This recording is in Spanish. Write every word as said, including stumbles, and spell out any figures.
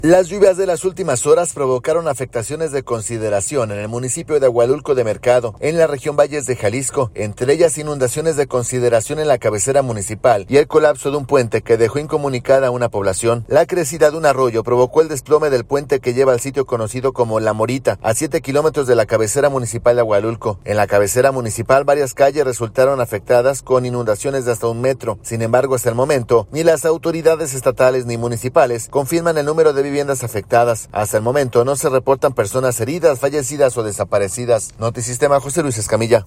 Las lluvias de las últimas horas provocaron afectaciones de consideración en el municipio de Agualulco de Mercado, en la región Valles de Jalisco, entre ellas inundaciones de consideración en la cabecera municipal y el colapso de un puente que dejó incomunicada a una población. La crecida de un arroyo provocó el desplome del puente que lleva al sitio conocido como La Morita, a siete kilómetros de la cabecera municipal de Agualulco. En la cabecera municipal, varias calles resultaron afectadas con inundaciones de hasta un metro. Sin embargo, hasta el momento, ni las autoridades estatales ni municipales confirman el número de viviendas afectadas. Hasta el momento no se reportan personas heridas, fallecidas o desaparecidas. Notisistema, José Luis Escamilla.